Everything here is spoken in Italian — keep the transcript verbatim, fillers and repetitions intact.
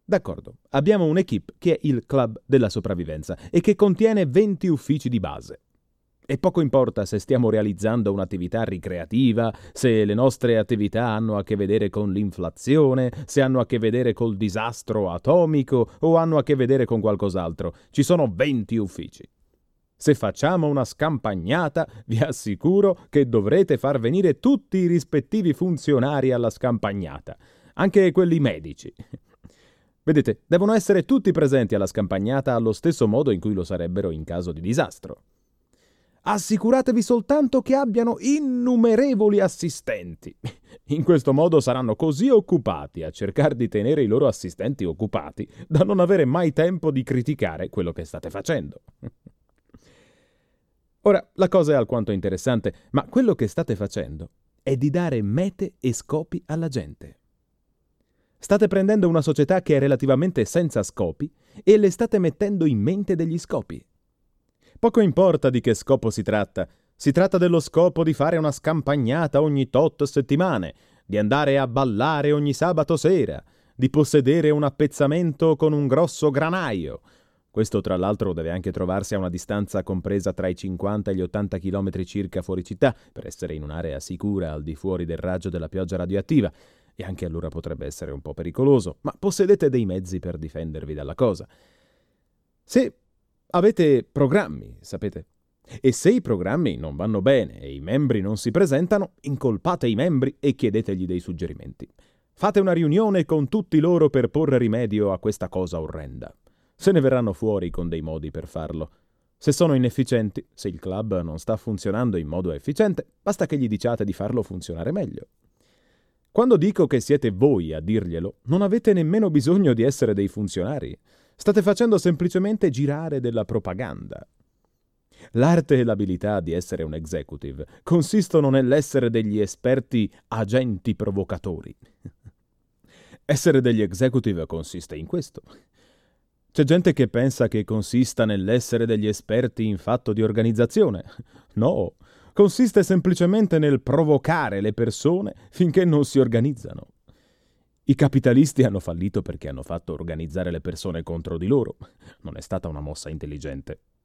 D'accordo, abbiamo un'equipe che è il club della sopravvivenza e che contiene venti uffici di base. E poco importa se stiamo realizzando un'attività ricreativa, se le nostre attività hanno a che vedere con l'inflazione, se hanno a che vedere col disastro atomico o hanno a che vedere con qualcos'altro. Ci sono venti uffici. Se facciamo una scampagnata, vi assicuro che dovrete far venire tutti i rispettivi funzionari alla scampagnata, anche quelli medici. Vedete, devono essere tutti presenti alla scampagnata allo stesso modo in cui lo sarebbero in caso di disastro. Assicuratevi soltanto che abbiano innumerevoli assistenti. In questo modo saranno così occupati a cercare di tenere i loro assistenti occupati da non avere mai tempo di criticare quello che state facendo. Ora, la cosa è alquanto interessante, ma quello che state facendo è di dare mete e scopi alla gente. State prendendo una società che è relativamente senza scopi e le state mettendo in mente degli scopi. Poco importa di che scopo si tratta. Si tratta dello scopo di fare una scampagnata ogni tot settimane, di andare a ballare ogni sabato sera, di possedere un appezzamento con un grosso granaio. Questo, tra l'altro, deve anche trovarsi a una distanza compresa tra i cinquanta e gli ottanta chilometri circa fuori città, per essere in un'area sicura al di fuori del raggio della pioggia radioattiva. E anche allora potrebbe essere un po' pericoloso, ma possedete dei mezzi per difendervi dalla cosa. Se avete programmi, sapete, e se i programmi non vanno bene e i membri non si presentano, incolpate i membri e chiedetegli dei suggerimenti. Fate una riunione con tutti loro per porre rimedio a questa cosa orrenda. Se ne verranno fuori con dei modi per farlo. Se sono inefficienti, se il club non sta funzionando in modo efficiente, basta che gli diciate di farlo funzionare meglio. Quando dico che siete voi a dirglielo, non avete nemmeno bisogno di essere dei funzionari. State facendo semplicemente girare della propaganda. L'arte e l'abilità di essere un executive consistono nell'essere degli esperti agenti provocatori. Essere degli executive consiste in questo. C'è gente che pensa che consista nell'essere degli esperti in fatto di organizzazione. No, consiste semplicemente nel provocare le persone finché non si organizzano. I capitalisti hanno fallito perché hanno fatto organizzare le persone contro di loro. Non è stata una mossa intelligente.